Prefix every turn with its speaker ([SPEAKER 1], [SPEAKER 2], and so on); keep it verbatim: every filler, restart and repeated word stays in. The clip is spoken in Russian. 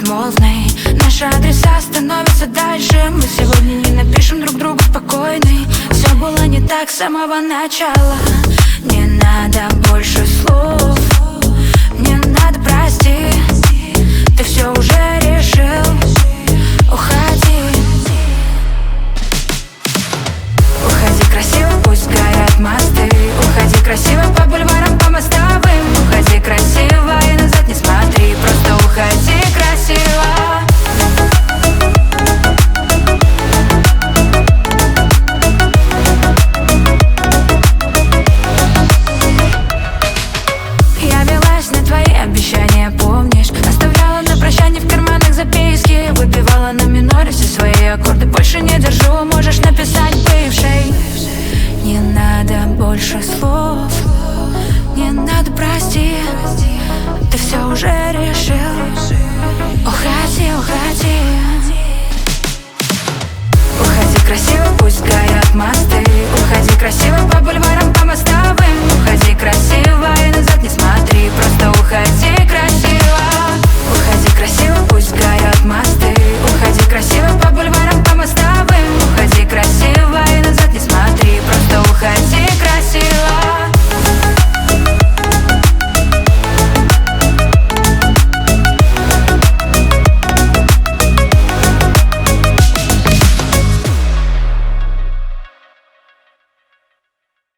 [SPEAKER 1] безмолвной. Наши адреса становятся дальше. Мы сегодня не напишем друг другу спокойный. Все было не так с самого начала. Не надо больше слов, мне надо простить. Ты все уже решил, уходи. Уходи красиво, пусть горят мосты. Уходи красиво по бульварам, по мостовым. Уходи красиво и назад не смотри. Просто уходи красиво. Я велась на твои обещания, помнишь? Оставляла на прощание в карманах записки. Выпивала на миноре все свои аккорды. Больше не держу, можешь написать бывшей. Не надо больше слов, не надо простить. Ты все уже решил, уходи, уходи. Уходи красиво, пусть горят мосты. Уходи красиво по бульварам, по мостовым. Уходи красиво